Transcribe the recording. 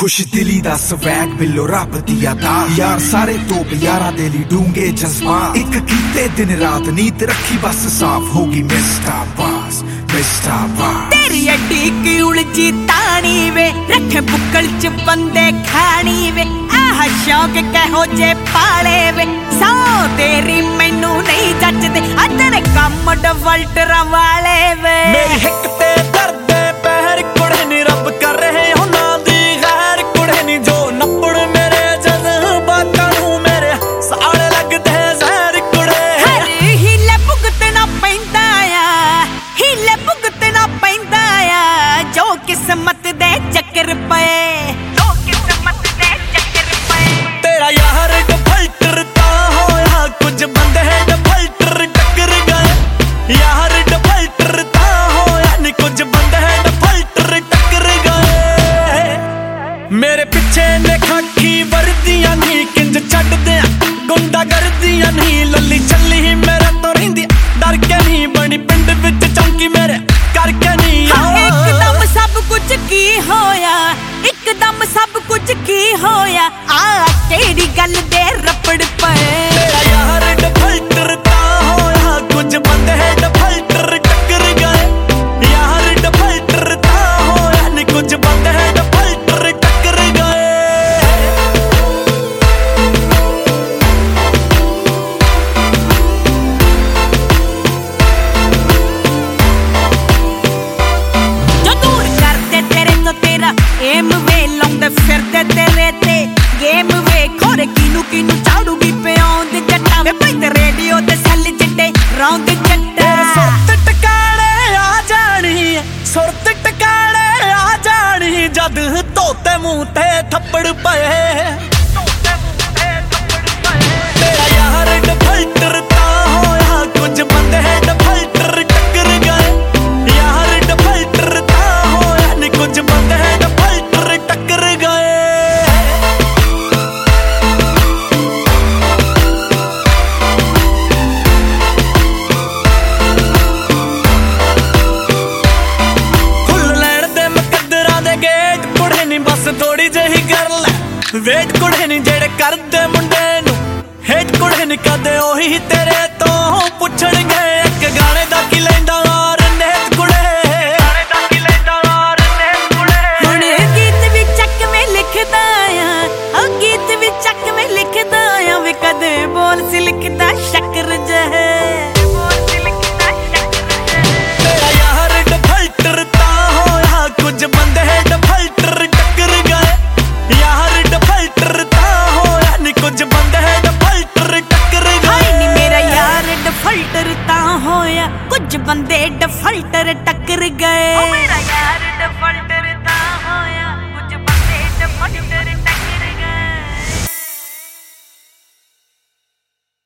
खुश दिली दा स्वैग बिलो रब दी अदा यार सारे तोप यारा दे ली डूंगे जज्बात एक कीते दिन रात नीत रखी बस साफ होगी मिस्टर बास तेरी अड्डी की उलझी तानी वे रखे बुक्कल च बंदे खानी वे आह शौक कहो जे पाले वे सौ तेरी मैनू नहीं जचदे अदर कम डवल्टर वाले वे मेरी हिक ते दर्द पैर कुड़े नी रब कर रहे हो ना दी गैर कुड़े नी जो नपड़ मेरे जज्बातां नू मेरे साले लगदे जहर कुड़े हिले भुगतना पैंदा आ हिले भुगतना पैंदा आ जो किस्मत दे चक्कर पए जो किस्मत दे चक्कर पए तेरा यार डफल्टर तां होया कुछ बंदे डफल्टर टक्कर गए यार डफल्टर तां होया नी कुछ बंदे डफल्टर टक्कर गए मेरे पिछे ने खाकी वर्दियां नी किंज छड्ड दे गुंडा करदियां नी लल्ली छल्ली मेरे तो रहिंदी डर के नी बनी पिंड विच चौंकी मेरे करके नी एकदम सब कुछ की होया एकदम सब कुछ की होया आ केड़ी गल दे रपड़ पए तेरा यार डफल्टर तां होया कुछ बंदे डफल्टर टक्कर गए यार डफल्टर तां होया नी कुछ बंदे डफल्टर टक्कर गए जो दूर करते तेरे तो तेरा एम वे लाउंदे फिरदे तेरे ते गेम वे खोरे किनू किनू चाड़ूगी प्याउंद जट्टा वे पैंदे रेडियो ते सैल चिट्टे रौंद जट्टा सुरत टकाले आ जानी सुरत टकाले आ जानी जद तोते मुंह ते थप्पड़ पए तेरा यार डफल्टर तां होया कुछ बंदे डफल्टर टक्कर गए यार डफल्टर तां होया नी कुछ बंदे डफल्टर टक्कर गए थोड़ी जही कर ले वेट कुड़े नी जेड़े करदे मुंडे नू हेट कुड़े नी कदे ओही तेरे तो पुछणगे एक गाने दा की लैंदा और नेत कुड़े गाने दा की लैंदा और नेत कुड़े हुण गीत भी चक में लिखदा आ ओ गीत भी चक में लिखदा आ वे कदे बोल सी लिखदा शक्कर जहे बोल सी लिखदा शक्कर जहे तेरा यार डफल्टर तां होया कुछ बंदे डफल्टर कुछ बंदे डफल्टर टक्कर गए नी मेरा यार डफल्टर तां होया कुछ बंदे डफल्टर टक्कर गए ओ मेरा यार डफल्टर तां होया